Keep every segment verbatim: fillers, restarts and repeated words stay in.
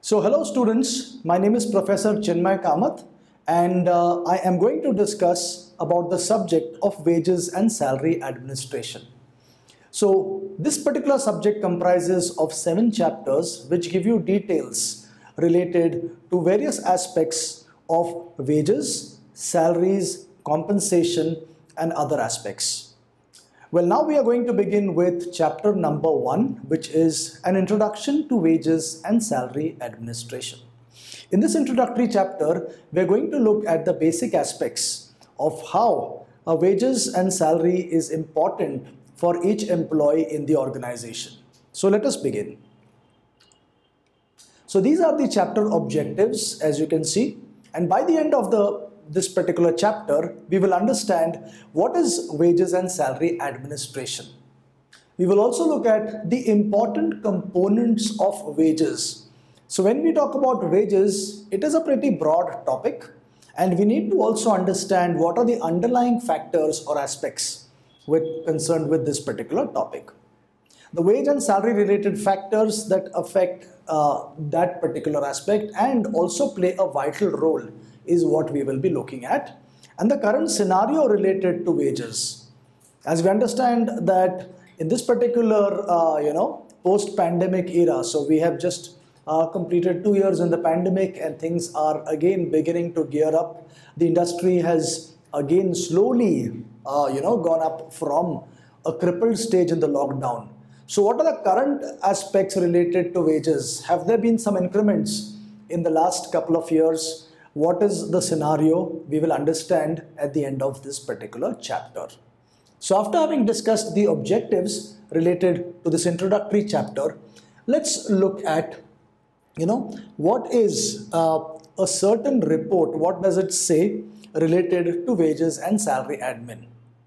So hello students, my name is Professor Chinmay Kamath and uh, I am going to discuss about the subject of wages and salary administration. So this particular subject comprises of seven chapters which give you details related to various aspects of wages, salaries, compensation and other aspects. Well, now we are going to begin with chapter number one, which is an introduction to wages and salary administration. In this introductory chapter, we are going to look at the basic aspects of how a wages and salary is important for each employee in the organization. So let us begin. So these are the chapter objectives, as you can see, and by the end of the this particular chapter, we will understand what is wages and salary administration. We will also look at the important components of wages. So when we talk about wages, it is a pretty broad topic and we need to also understand what are the underlying factors or aspects with concerned with this particular topic. The wage and salary related factors that affect uh, that particular aspect and also play a vital role is what we will be looking at, and the current scenario related to wages. As we understand that in this particular uh, you know post-pandemic era, so we have just uh, completed two years in the pandemic and things are again beginning to gear up. The industry has again slowly uh, you know gone up from a crippled stage in the lockdown. So what are the current aspects related to wages? Have there been some increments in the last couple of years? What is the scenario? We will understand at the end of this particular chapter. So after having discussed the objectives related to this introductory chapter, let's look at, you know, what is uh, a certain report, what does it say related to wages and salary admin.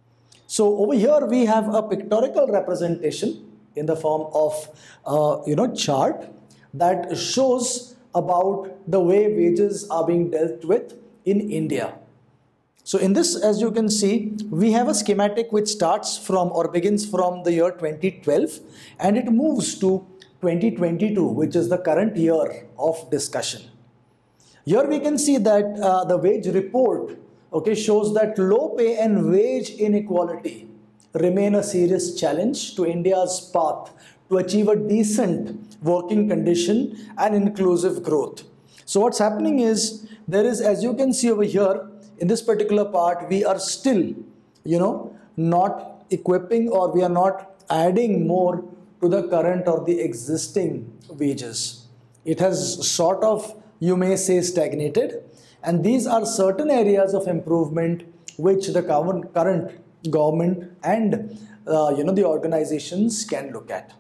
So over here we have a pictorial representation in the form of, uh, you know, chart that shows about the way wages are being dealt with in India. So in this, as you can see, we have a schematic which starts from or begins from the year twenty twelve and it moves to twenty twenty-two, which is the current year of discussion. Here we can see that uh, the wage report okay, shows that low pay and wage inequality remain a serious challenge to India's path to achieve a decent working condition and inclusive growth. So what's happening is there is, as you can see over here in this particular part, we are still, you know, not equipping or we are not adding more to the current or the existing wages. It has sort of, you may say, stagnated, and these are certain areas of improvement which the current government and uh, you know the organizations can look at.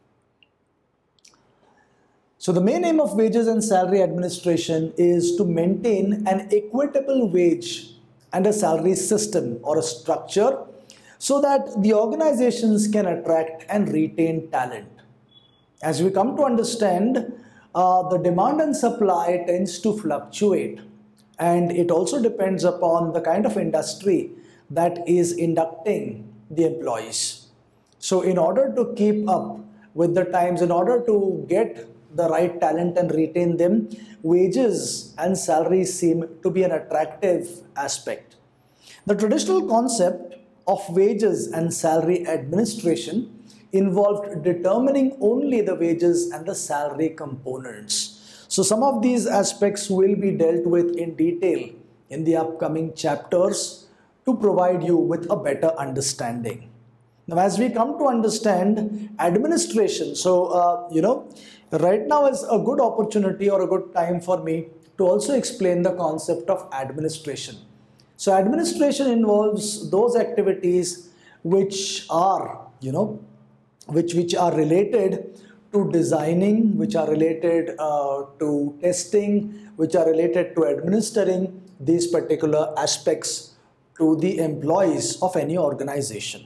So the main aim of wages and salary administration is to maintain an equitable wage and a salary system or a structure so that the organizations can attract and retain talent. As we come to understand, uh, the demand and supply tends to fluctuate, and it also depends upon the kind of industry that is inducting the employees. So in order to keep up with the times, in order to get the right talent and retain them, wages and salaries seem to be an attractive aspect. The traditional concept of wages and salary administration involved determining only the wages and the salary components. So some of these aspects will be dealt with in detail in the upcoming chapters to provide you with a better understanding. Now, as we come to understand administration, so, uh, you know, right now is a good opportunity or a good time for me to also explain the concept of administration. So, administration involves those activities which are, you know, which, which are related to designing, which are related uh, to testing, which are related to administering these particular aspects to the employees of any organization.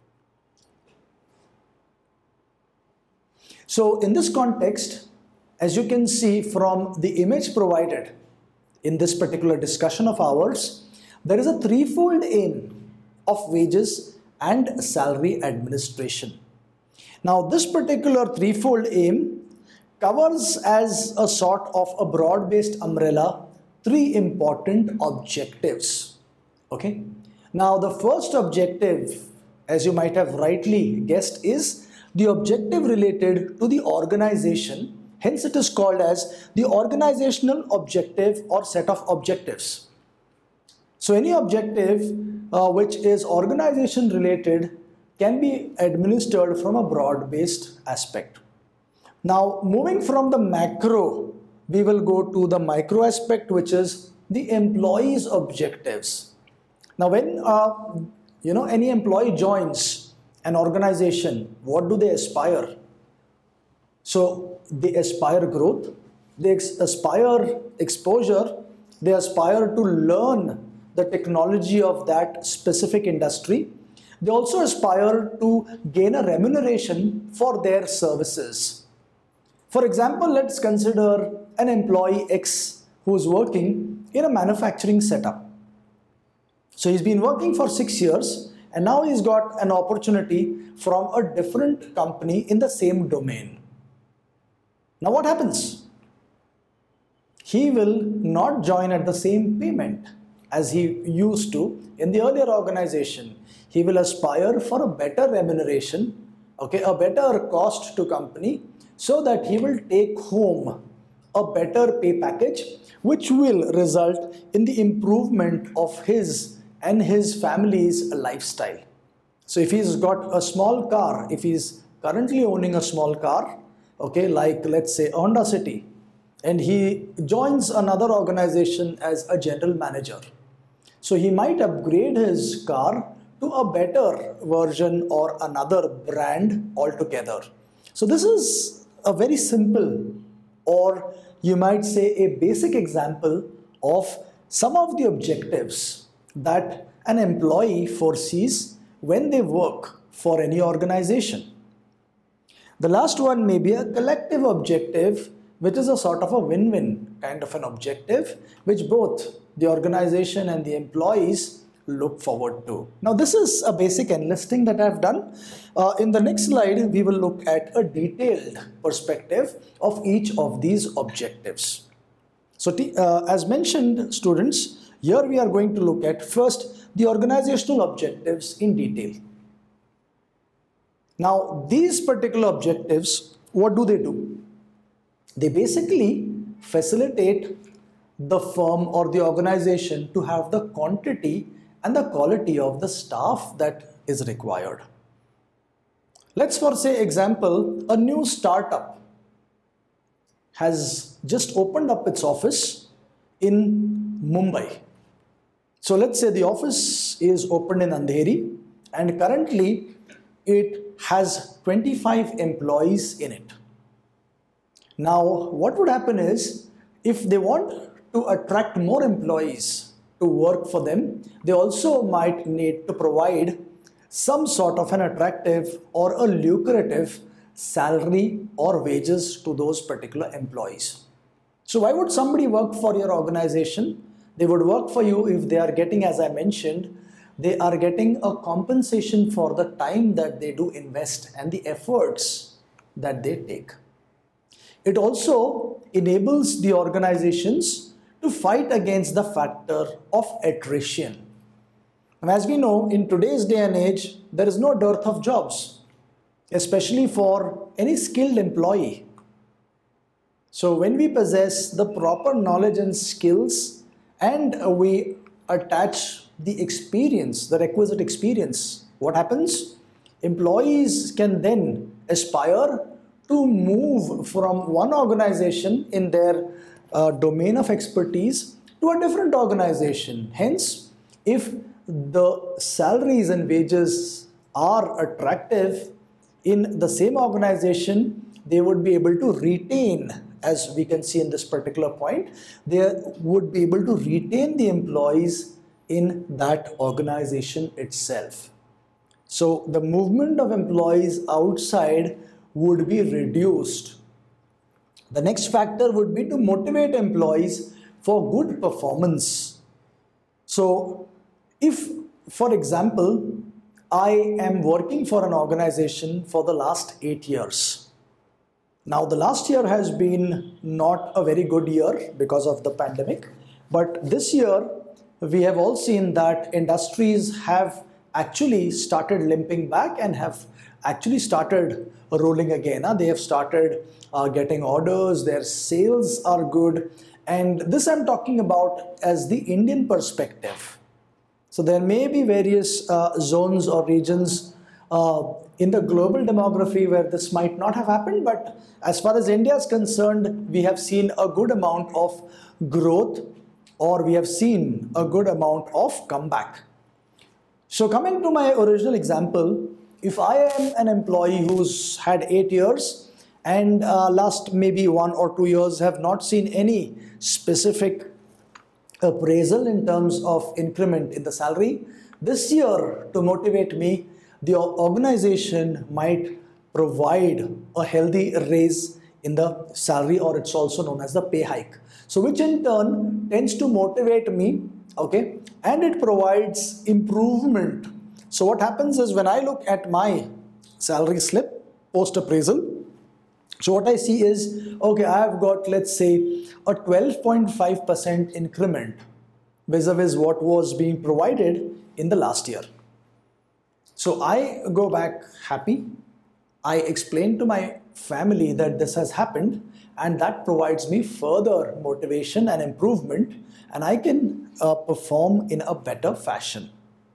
So in this context, as you can see from the image provided in this particular discussion of ours, there is a threefold aim of wages and salary administration. Now this particular threefold aim covers as a sort of a broad-based umbrella three important objectives. Okay. Now the first objective, as you might have rightly guessed, is the objective related to the organization. Hence it is called as the organizational objective or set of objectives. So any objective uh, which is organization related can be administered from a broad-based aspect. Now moving from the macro, we will go to the micro aspect, which is the employees' objectives. Now when uh, you know any employee joins an organization, what do they aspire? So they aspire growth, they aspire exposure, they aspire to learn the technology of that specific industry. They also aspire to gain a remuneration for their services. For example, let's consider an employee X who is working in a manufacturing setup. So he's been working for six years and now he's got an opportunity from a different company in the same domain. Now what happens? He will not join at the same payment as he used to in the earlier organization. He will aspire for a better remuneration, okay, a better cost to company, so that he will take home a better pay package, which will result in the improvement of his and his family's lifestyle. So if he's got a small car, if he's currently owning a small car, okay, like let's say Honda City, and he joins another organization as a general manager, so he might upgrade his car to a better version or another brand altogether. So this is a very simple, or you might say a basic example of some of the objectives that an employee foresees when they work for any organization. The last one may be a collective objective, which is a sort of a win-win kind of an objective, which both the organization and the employees look forward to. Now this is a basic enlisting that I've done. Uh, in the next slide, we will look at a detailed perspective of each of these objectives. So uh, as mentioned, students, here we are going to look at first the organizational objectives in detail. Now these particular objectives, what do they do? They basically facilitate the firm or the organization to have the quantity and the quality of the staff that is required. Let's for say example, a new startup has just opened up its office in Mumbai. So let's say the office is opened in Andheri and currently it has twenty-five employees in it. Now what would happen is, if they want to attract more employees to work for them, they also might need to provide some sort of an attractive or a lucrative salary or wages to those particular employees. So why would somebody work for your organization? They would work for you if they are getting, as I mentioned, they are getting a compensation for the time that they do invest and the efforts that they take. It also enables the organizations to fight against the factor of attrition. And as we know, in today's day and age, there is no dearth of jobs, especially for any skilled employee. So when we possess the proper knowledge and skills and we attach the experience, the requisite experience, what happens? Employees can then aspire to move from one organization in their uh, domain of expertise to a different organization. Hence, if the salaries and wages are attractive in the same organization, they would be able to retain, as we can see in this particular point, they would be able to retain the employees in that organization itself. So the movement of employees outside would be reduced. The next factor would be to motivate employees for good performance. So if, for example, I am working for an organization for the last eight years, Now, the last year has been not a very good year because of the pandemic, but this year we have all seen that industries have actually started limping back and have actually started rolling again. Huh? They have started uh, getting orders, their sales are good, and this I'm talking about as the Indian perspective. So there may be various uh, zones or regions uh, in the global demography where this might not have happened, but as far as India is concerned, we have seen a good amount of growth, or we have seen a good amount of comeback. So coming to my original example, if I am an employee who's had eight years and uh, last maybe one or two years have not seen any specific appraisal in terms of increment in the salary, this year, to motivate me, the organization might provide a healthy raise in the salary, or it's also known as the pay hike. So which in turn tends to motivate me, okay, and it provides improvement. So what happens is when I look at my salary slip post appraisal, so what I see is, okay, I have got, let's say, a twelve point five percent increment vis-a-vis what was being provided in the last year. So I go back happy. I explain to my family that this has happened, and that provides me further motivation and improvement, and I can uh, perform in a better fashion.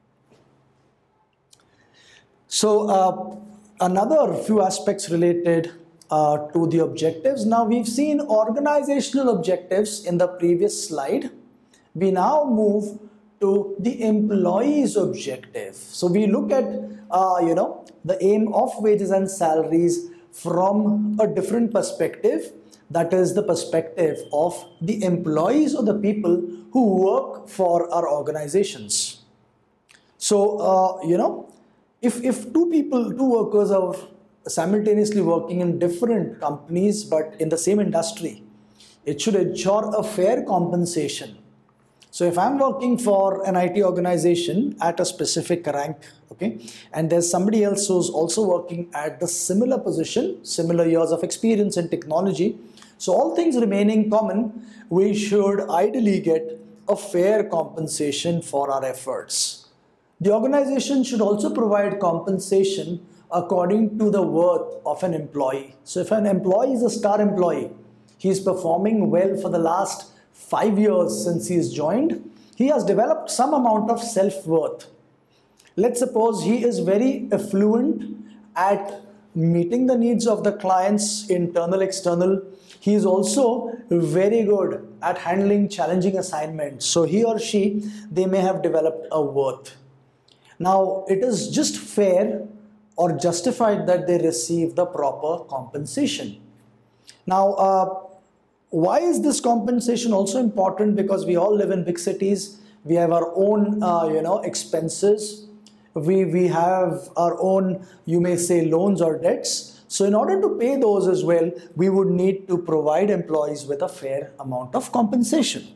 So uh, another few aspects related uh, to the objectives. Now we've seen organizational objectives in the previous slide. We now move to the employee's objective. So we look at uh, you know the aim of wages and salaries from a different perspective, that is the perspective of the employees or the people who work for our organizations. So uh, you know if, if two people, two workers are simultaneously working in different companies but in the same industry, it should ensure a fair compensation. So if I'm working for an I T organization at a specific rank, okay, and there's somebody else who's also working at the similar position, similar years of experience in technology, so all things remaining common, we should ideally get a fair compensation for our efforts. The organization should also provide compensation according to the worth of an employee. So if an employee is a star employee, he is performing well for the last five years since he is joined, he has developed some amount of self-worth. Let's suppose he is very affluent at meeting the needs of the clients, internal, external. He is also very good at handling challenging assignments. So he or she, they may have developed a worth. Now, it is just fair or justified that they receive the proper compensation. Now, uh, why is this compensation also important? Because we all live in big cities. We have our own, uh, you know, expenses. We, we have our own, you may say, loans or debts. So in order to pay those as well, we would need to provide employees with a fair amount of compensation.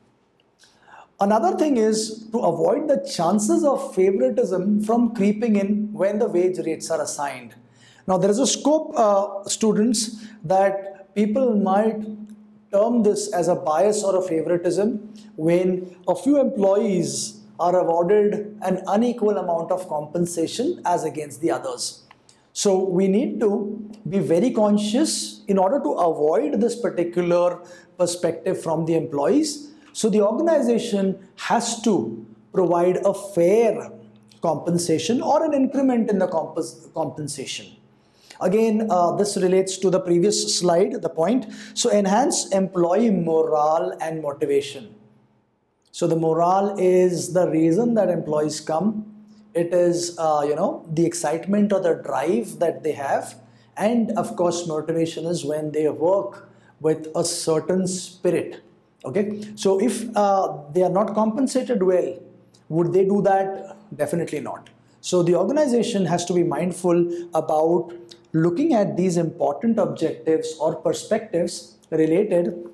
Another thing is to avoid the chances of favoritism from creeping in when the wage rates are assigned. Now there is a scope, uh, students, that people might term this as a bias or a favoritism when a few employees are awarded an unequal amount of compensation as against the others. So we need to be very conscious in order to avoid this particular perspective from the employees. So the organization has to provide a fair compensation or an increment in the comp compensation. Again, uh, this relates to the previous slide, the point. So enhance employee morale and motivation. So the morale is the reason that employees come. It is, uh, you know, the excitement or the drive that they have. And of course, motivation is when they work with a certain spirit. Okay, so if uh, they are not compensated well, would they do that? Definitely not. So the organization has to be mindful about looking at these important objectives or perspectives related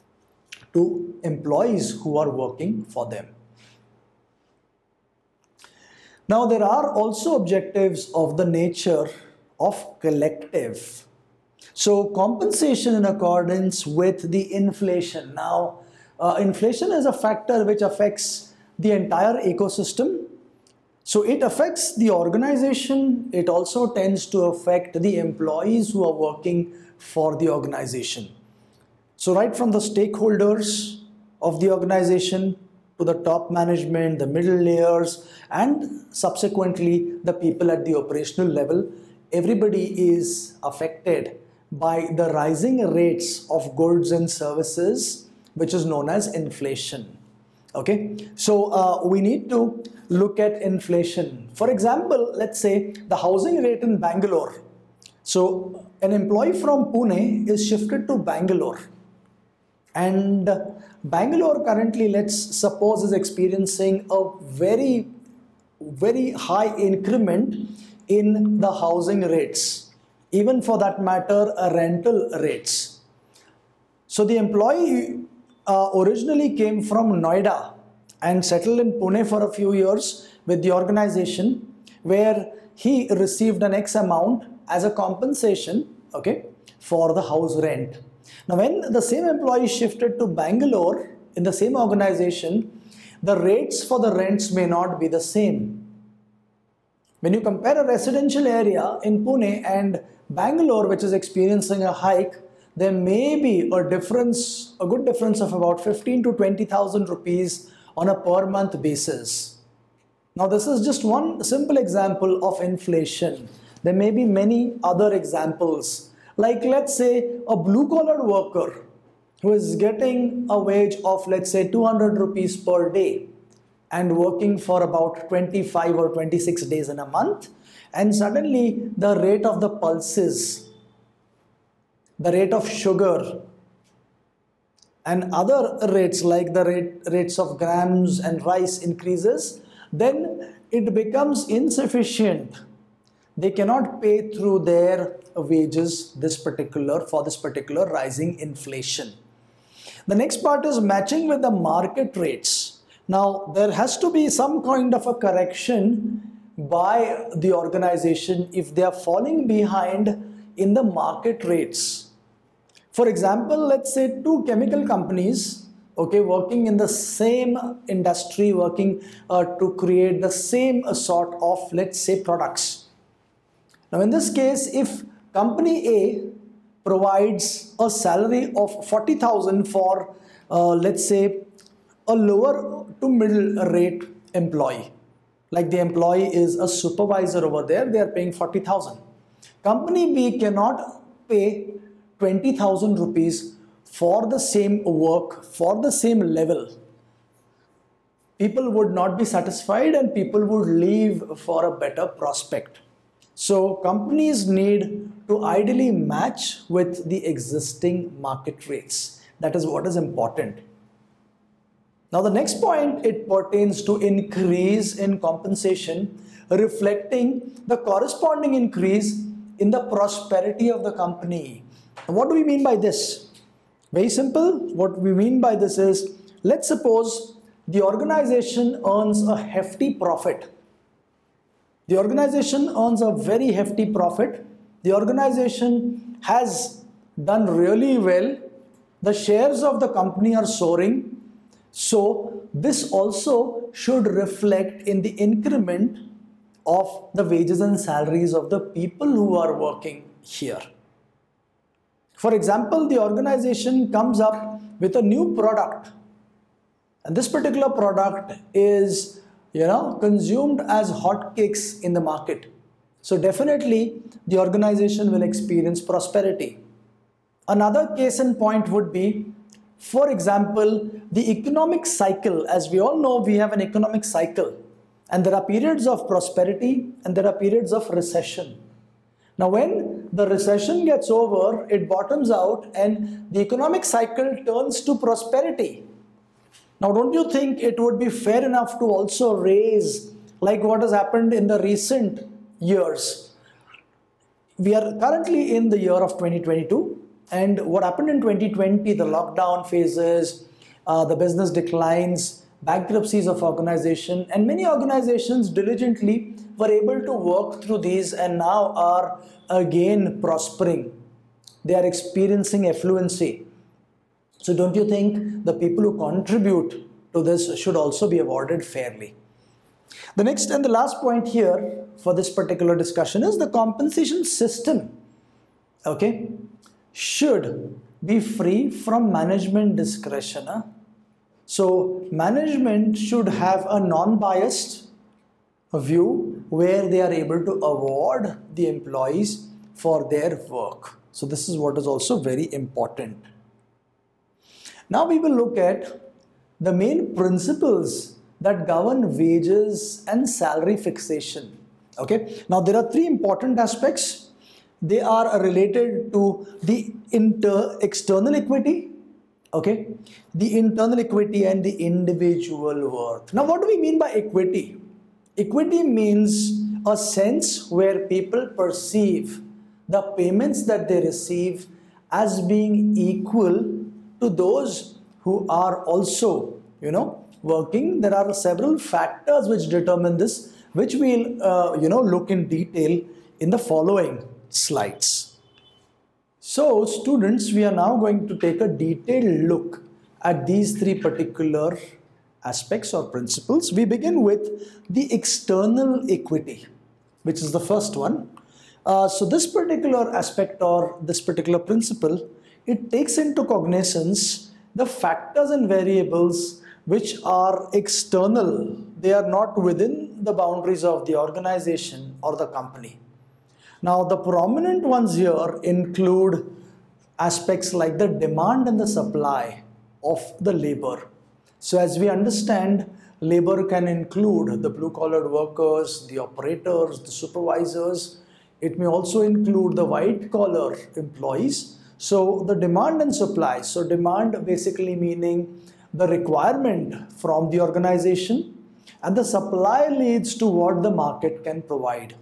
to employees who are working for them. Now there are also objectives of the nature of collective. So compensation in accordance with the inflation. Now, uh, inflation is a factor which affects the entire ecosystem. So it affects the organization. It also tends to affect the employees who are working for the organization. So right from the stakeholders of the organization to the top management, the middle layers, and subsequently the people at the operational level, everybody is affected by the rising rates of goods and services, which is known as inflation. Okay, so uh, we need to look at inflation. For example, let's say the housing rate in Bangalore. So an employee from Pune is shifted to Bangalore, and Bangalore currently, let's suppose, is experiencing a very, very high increment in the housing rates, even for that matter, uh, rental rates. So the employee uh, originally came from Noida and settled in Pune for a few years with the organization, where he received an X amount as a compensation, okay, for the house rent. Now, when the same employee shifted to Bangalore in the same organization, the rates for the rents may not be the same. When you compare a residential area in Pune and Bangalore, which is experiencing a hike, there may be a difference, a good difference of about fifteen to twenty thousand rupees on a per month basis. Now, this is just one simple example of inflation. There may be many other examples. Like, let's say a blue collar worker who is getting a wage of, let's say, two hundred rupees per day and working for about twenty-five or twenty-six days in a month, and suddenly the rate of the pulses, the rate of sugar, and other rates like the rate, rates of grams and rice increases, then it becomes insufficient. They cannot pay through their wages this particular for this particular rising inflation. The next part is matching with the market rates. Now, there has to be some kind of a correction by the organization if they are falling behind in the market rates. For example, let's say two chemical companies, okay, working in the same industry, working uh, to create the same uh, sort of, let's say, products. Now, in this case, if company A provides a salary of forty thousand for, uh, let's say, a lower to middle rate employee, like the employee is a supervisor over there, they are paying forty thousand. Company B cannot pay twenty thousand rupees for the same work, for the same level. People would not be satisfied and people would leave for a better prospect. So companies need to ideally match with the existing market rates. That is what is important. Now, the next point, it pertains to increase in compensation, reflecting the corresponding increase in the prosperity of the company. What do we mean by this? Very simple. What we mean by this is, let's suppose the organization earns a hefty profit. The organization earns a very hefty profit. The organization has done really well. The shares of the company are soaring. So this also should reflect in the increment of the wages and salaries of the people who are working here. For example, the organization comes up with a new product, and this particular product is, you know, consumed as hotcakes in the market. So definitely the organization will experience prosperity. Another case in point would be, for example, the economic cycle. As we all know, we have an economic cycle, and there are periods of prosperity and there are periods of recession. Now, when the recession gets over, it bottoms out and the economic cycle turns to prosperity. Now, don't you think it would be fair enough to also raise, like what has happened in the recent years? We are currently in the year of twenty twenty-two, and what happened in twenty twenty, the lockdown phases, uh, the business declines, bankruptcies of organization, and many organizations diligently were able to work through these and now are again prospering. they are experiencing affluency. So don't you think the people who contribute to this should also be awarded fairly? The next and the last point here for this particular discussion is the compensation system, okay, should be free from management discretion. Huh? So management should have a non-biased view where they are able to award the employees for their work. So this is what is also very important. Now we will look at the main principles that govern wages and salary fixation. Okay. Now there are three important aspects. They are related to the inter external equity, okay, the internal equity and the individual worth. Now what do we mean by equity? Equity means a sense where people perceive the payments that they receive as being equal to those who are also, you know, working. There are several factors which determine this, which we'll, uh, you know, look in detail in the following slides. So students, we are now going to take a detailed look at these three particular aspects or principles. We begin with the external equity, which is the first one. Uh, so this particular aspect or this particular principle, it takes into cognizance the factors and variables which are external. They are not within the boundaries of the organization or the company. Now the prominent ones here include aspects like the demand and the supply of the labor. So as we understand, labor can include the blue-collared workers, the operators, the supervisors. It may also include the white-collar employees. So the demand and supply. So demand basically meaning the requirement from the organization, and the supply leads to what the market can provide.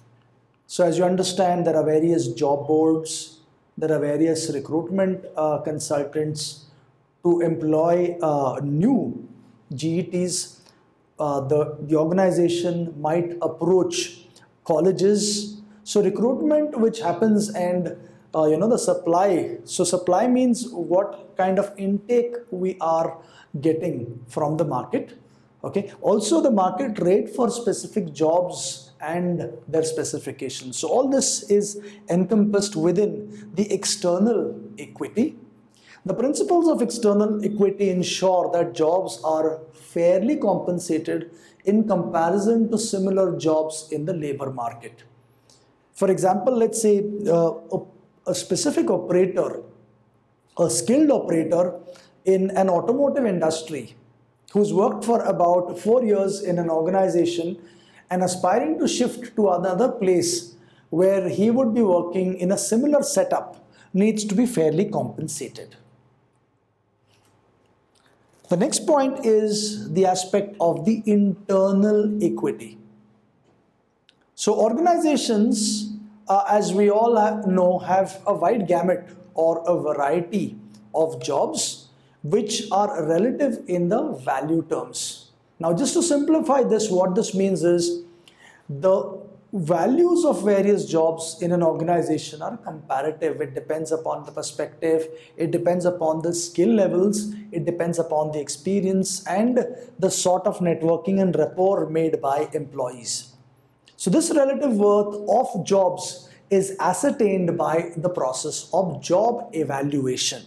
So as you understand, there are various job boards, there are various recruitment uh, consultants to employ uh, new G E Ts. Uh, the, the organization might approach colleges. So recruitment which happens and uh, you know the supply. So supply means what kind of intake we are getting from the market. Okay. Also the market rate for specific jobs and their specifications. So all this is encompassed within the external equity. The principles of external equity ensure that jobs are fairly compensated in comparison to similar jobs in the labor market. For example, let's say uh, a, a specific operator, a skilled operator in an automotive industry who's worked for about four years in an organization and aspiring to shift to another place where he would be working in a similar setup needs to be fairly compensated. The next point is the aspect of the internal equity. So organizations, uh, as we all have, know, have a wide gamut or a variety of jobs which are relative in the value terms. Now just to simplify this, what this means is the values of various jobs in an organization are comparative. It depends upon the perspective, it depends upon the skill levels, it depends upon the experience and the sort of networking and rapport made by employees. So this relative worth of jobs is ascertained by the process of job evaluation.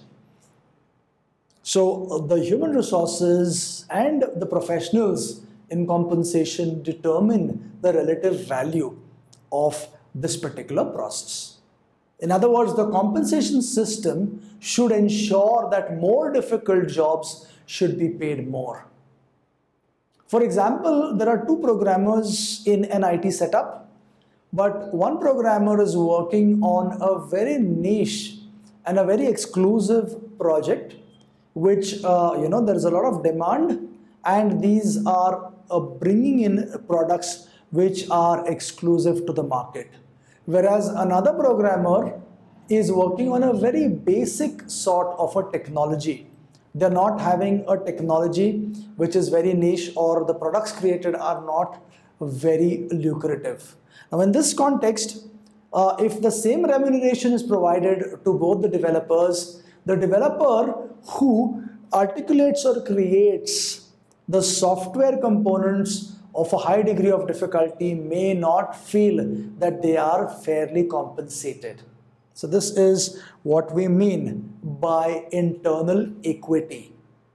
So the human resources and the professionals in compensation determine the relative value of this particular process. In other words, the compensation system should ensure that more difficult jobs should be paid more. For example, there are two programmers in an I T setup, but one programmer is working on a very niche and a very exclusive project, which, uh, you know, there is a lot of demand, and these are uh, bringing in products which are exclusive to the market. Whereas another programmer is working on a very basic sort of a technology. They're not having a technology which is very niche, or the products created are not very lucrative. Now in this context, uh, if the same remuneration is provided to both the developers, the developer who articulates or creates the software components of a high degree of difficulty may not feel that they are fairly compensated. So this is what we mean by internal equity.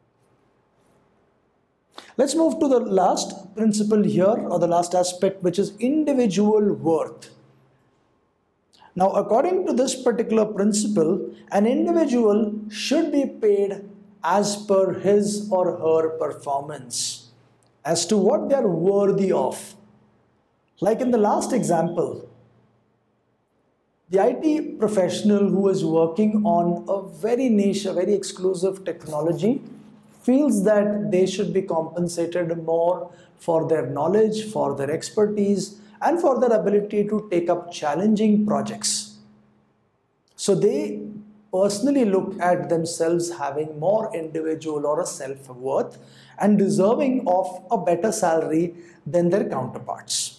Let's move to the last principle here, or the last aspect, which is individual worth. Now, according to this particular principle, an individual should be paid as per his or her performance, as to what they are worthy of. Like in the last example, the I T professional who is working on a very niche, a very exclusive technology, feels that they should be compensated more for their knowledge, for their expertise, and for their ability to take up challenging projects. So they personally look at themselves having more individual or a self-worth and deserving of a better salary than their counterparts.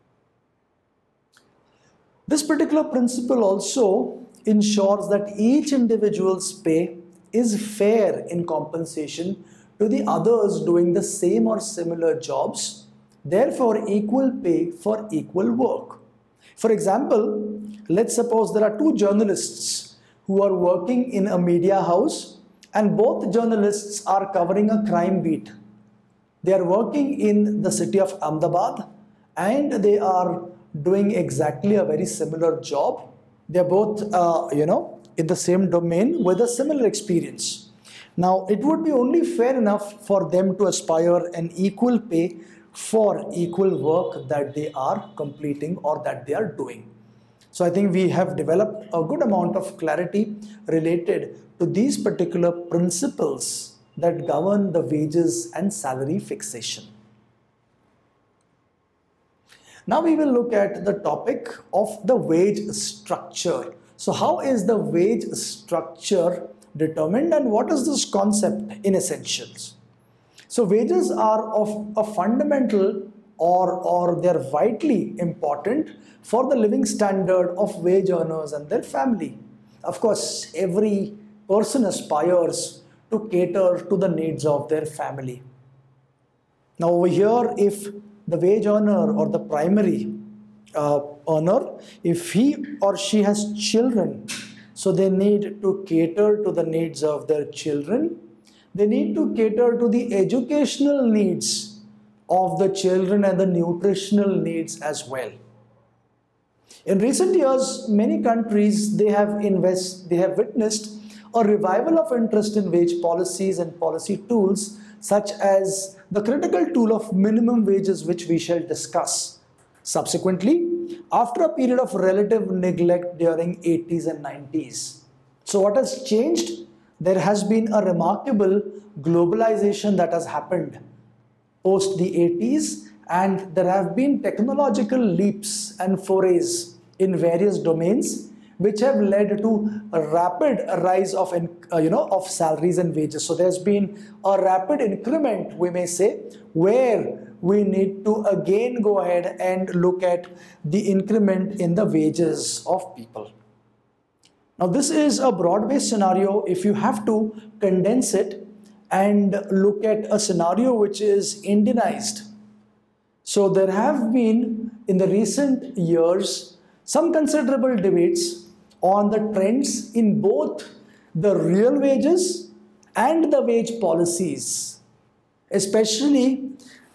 This particular principle also ensures that each individual's pay is fair in compensation to the others doing the same or similar jobs, therefore equal pay for equal work. For example, let's suppose there are two journalists who are working in a media house, and both journalists are covering a crime beat. They are working in the city of Ahmedabad and they are doing exactly a very similar job. They are both, uh, you know, in the same domain with a similar experience. Now, it would be only fair enough for them to aspire an equal pay for equal work that they are completing or that they are doing. So I think we have developed a good amount of clarity related to these particular principles that govern the wages and salary fixation. Now we will look at the topic of the wage structure. So how is the wage structure determined, and what is this concept in essentials? So wages are of a fundamental or, or they're vitally important for the living standard of wage earners and their family. Of course, every person aspires to cater to the needs of their family. Now over here, if the wage earner or the primary uh, earner, if he or she has children, so they need to cater to the needs of their children. They need to cater to the educational needs of the children and the nutritional needs as well. In recent years, many countries, they have invest, they have witnessed a revival of interest in wage policies and policy tools, such as the critical tool of minimum wages, which we shall discuss subsequently, after a period of relative neglect during eighties and nineties. So what has changed? There has been a remarkable globalization that has happened post the eighties, and there have been technological leaps and forays in various domains which have led to a rapid rise of, uh, you know, of salaries and wages. So there's been a rapid increment, we may say, where we need to again go ahead and look at the increment in the wages of people. Now this is a broad-based scenario. If you have to condense it and look at a scenario which is Indianized, so there have been in the recent years some considerable debates on the trends in both the real wages and the wage policies, especially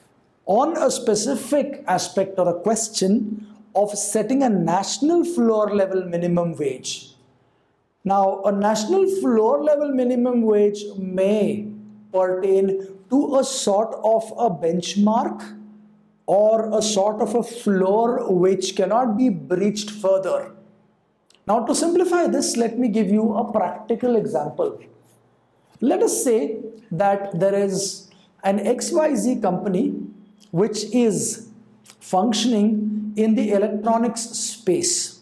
on a specific aspect or a question of setting a national floor level minimum wage. Now, a national floor level minimum wage may pertain to a sort of a benchmark or a sort of a floor which cannot be breached further. Now, to simplify this, let me give you a practical example. Let us say that there is an X Y Z company which is functioning in the electronics space.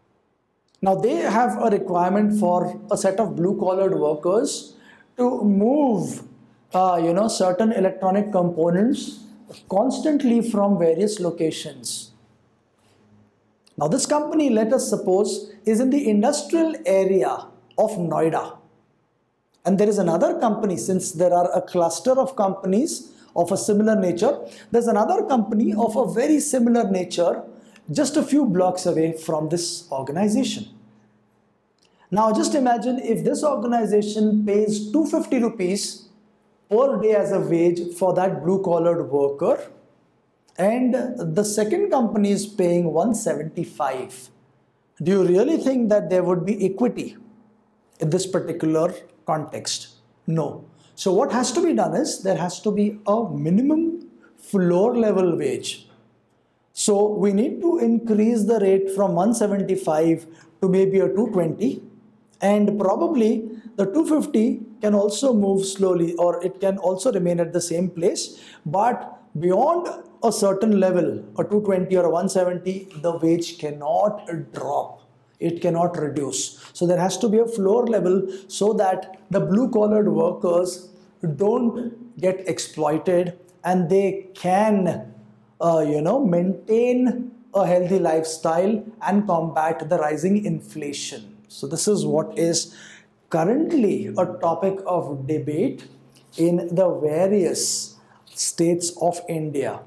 Now, they have a requirement for a set of blue-collared workers to move, uh, you know, certain electronic components constantly from various locations. Now this company, let us suppose, is in the industrial area of Noida. And there is another company, since there are a cluster of companies of a similar nature, there's another company of a very similar nature just a few blocks away from this organization. Now just imagine if this organization pays two hundred fifty rupees per day as a wage for that blue collared worker, and the second company is paying one hundred seventy-five. Do you really think that there would be equity in this particular context? No. So what has to be done is there has to be a minimum floor level wage. So we need to increase the rate from one hundred seventy-five to maybe a two hundred twenty, and probably the two hundred fifty can also move slowly, or it can also remain at the same place, but beyond a certain level, a two hundred twenty or a one hundred seventy, the wage cannot drop. It cannot reduce. So there has to be a floor level so that the blue collared workers don't get exploited and they can uh, you know, maintain a healthy lifestyle and combat the rising inflation. So this is what is currently a topic of debate in the various states of India.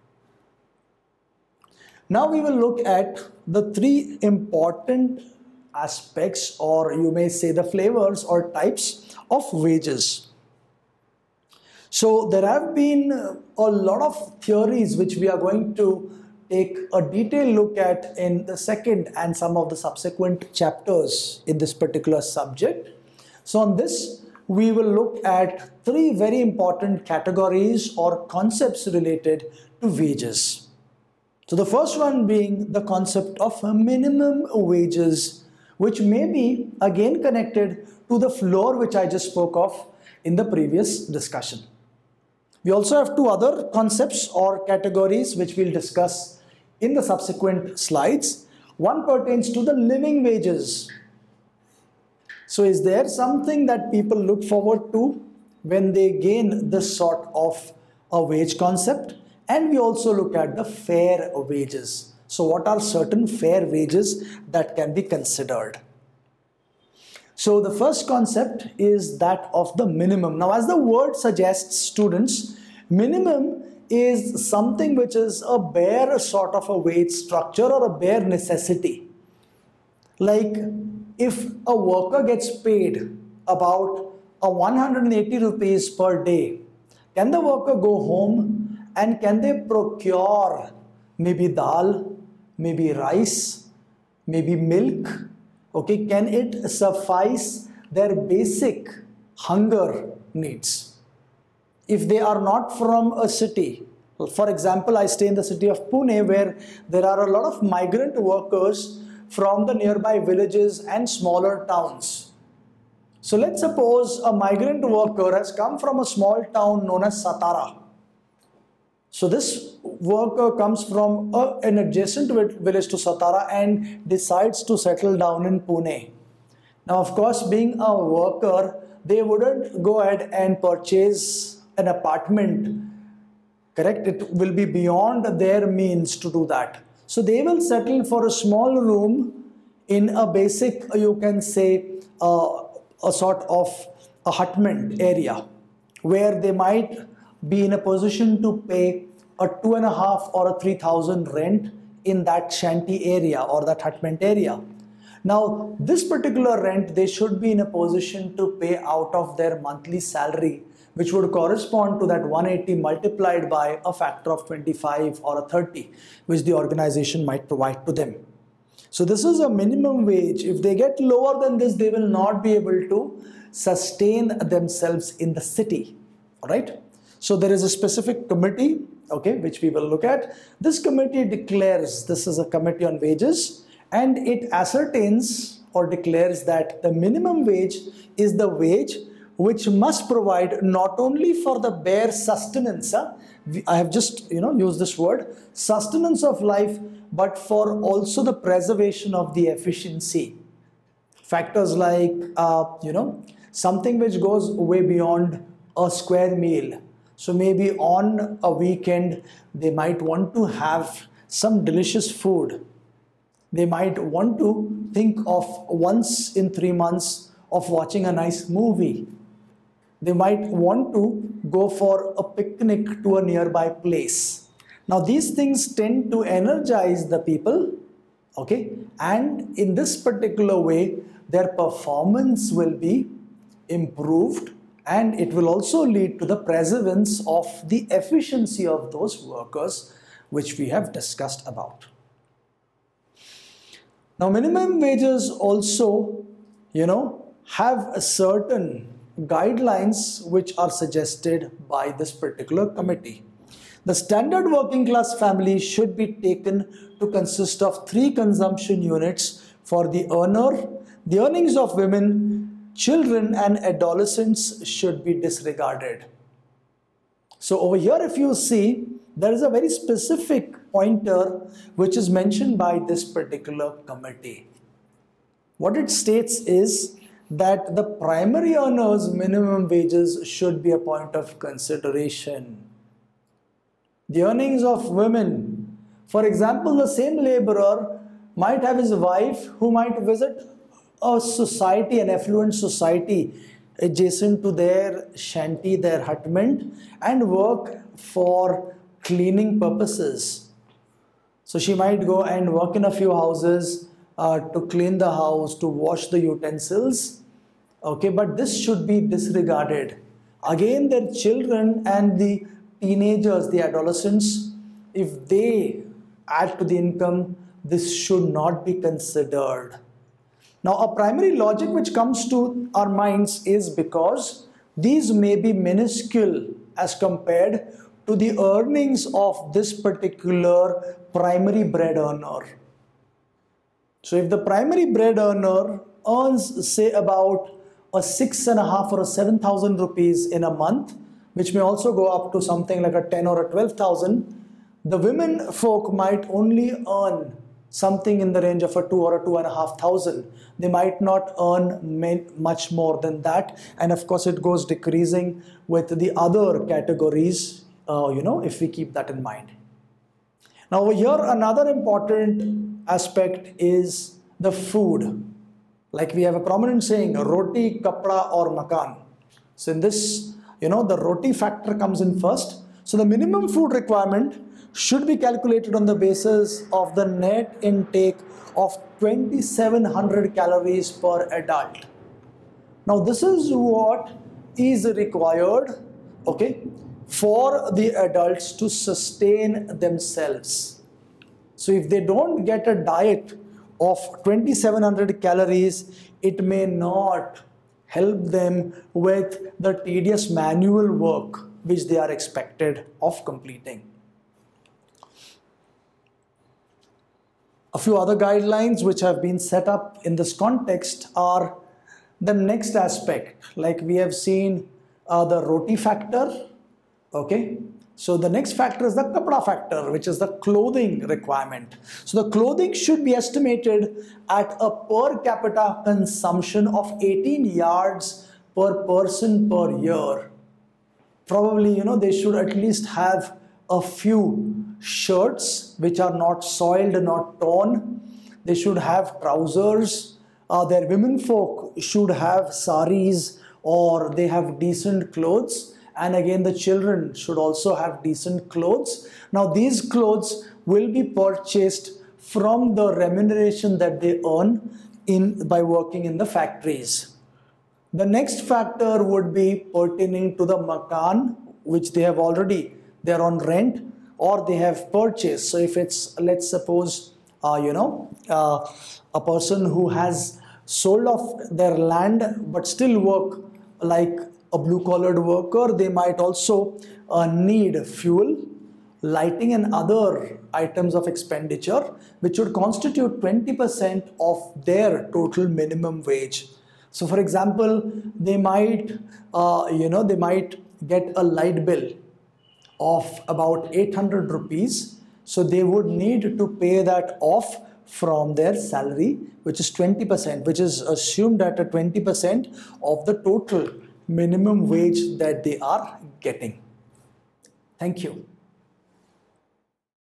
Now we will look at the three important aspects, or you may say the flavors or types of wages. So there have been a lot of theories which we are going to take a detailed look at in the second and some of the subsequent chapters in this particular subject. So on this, we will look at three very important categories or concepts related to wages. So the first one being the concept of minimum wages, which may be again connected to the floor which I just spoke of in the previous discussion. We also have two other concepts or categories which we'll discuss in the subsequent slides. One pertains to the living wages. So is there something that people look forward to when they gain this sort of a wage concept? And we also look at the fair wages. So what are certain fair wages that can be considered? So the first concept is that of the minimum. Now, as the word suggests, students, minimum is something which is a bare sort of a wage structure or a bare necessity. Like if a worker gets paid about a one hundred eighty rupees per day, can the worker go home and can they procure maybe dal, maybe rice, maybe milk? Okay, can it suffice their basic hunger needs? If they are not from a city, for example, I stay in the city of Pune, where there are a lot of migrant workers from the nearby villages and smaller towns. So let's suppose a migrant worker has come from a small town known as Satara. So this worker comes from a, an adjacent village to Satara and decides to settle down in Pune. Now, of course, being a worker, they wouldn't go ahead and purchase an apartment, correct? It will be beyond their means to do that. So they will settle for a small room in a basic, you can say, uh, a sort of a hutment area where they might be in a position to pay a two and a half or a three thousand rent in that shanty area or that hutment area. Now, this particular rent they should be in a position to pay out of their monthly salary, which would correspond to that one hundred eighty multiplied by a factor of twenty-five or a thirty, which the organization might provide to them. So this is a minimum wage. If they get lower than this, they will not be able to sustain themselves in the city. All right. So there is a specific committee, okay, which we will look at. This committee declares, this is a committee on wages, and it ascertains or declares that the minimum wage is the wage which must provide not only for the bare sustenance, huh? I have just you know used this word, sustenance of life, but for also the preservation of the efficiency. Factors like uh, you know something which goes way beyond a square meal. So maybe on a weekend they might want to have some delicious food. They might want to think of once in three months of watching a nice movie. They might want to go for a picnic to a nearby place. Now these things tend to energize the people, okay, and in this particular way their performance will be improved, and it will also lead to the preservance of the efficiency of those workers which we have discussed about. Now minimum wages also, you know, have a certain guidelines which are suggested by this particular committee. The standard working class family should be taken to consist of three consumption units for the earner. The earnings of women, children and adolescents should be disregarded. So over here if you see, there is a very specific pointer which is mentioned by this particular committee. What it states is that the primary earners' minimum wages should be a point of consideration. The earnings of women, for example, the same laborer might have his wife who might visit a society, an affluent society adjacent to their shanty, their hutment, and work for cleaning purposes. So she might go and work in a few houses uh, to clean the house, to wash the utensils, okay, but this should be disregarded. Again, their children and the teenagers, the adolescents, if they add to the income, this should not be considered. Now, a primary logic which comes to our minds is because these may be minuscule as compared to the earnings of this particular primary bread earner. So if the primary bread earner earns, say, about a six and a half or a seven thousand rupees in a month, which may also go up to something like a ten or a twelve thousand, the women folk might only earn something in the range of a two or a two and a half thousand. They might not earn much more than that, and of course it goes decreasing with the other categories, uh, you know, if we keep that in mind. Now over here, another important aspect is the food. Like we have a prominent saying, roti, kapda or makan. So in this, you know, the roti factor comes in first. So the minimum food requirement should be calculated on the basis of the net intake of twenty-seven hundred calories per adult. Now this is what is required, okay, for the adults to sustain themselves. So if they don't get a diet of twenty-seven hundred calories, it may not help them with the tedious manual work which they are expected of completing. A few other guidelines which have been set up in this context are the next aspect. Like we have seen uh, the roti factor, okay. So the next factor is the kapda factor, which is the clothing requirement. So the clothing should be estimated at a per capita consumption of eighteen yards per person per year. Probably, you know, they should at least have a few shirts which are not soiled, not torn. They should have trousers. Uh, their women folk should have saris, or they have decent clothes. And again, the children should also have decent clothes. Now these clothes will be purchased from the remuneration that they earn in by working in the factories. The next factor would be pertaining to the makan, which they have already, they're on rent or they have purchased. So if it's, let's suppose, uh, you know, uh, a person who has sold off their land but still work like a blue-collared worker, they might also uh, need fuel, lighting and other items of expenditure, which would constitute twenty percent of their total minimum wage. So for example, they might, uh, you know, they might get a light bill of about eight hundred rupees. So they would need to pay that off from their salary, which is twenty percent, which is assumed at a twenty percent of the total minimum wage that they are getting. Thank you.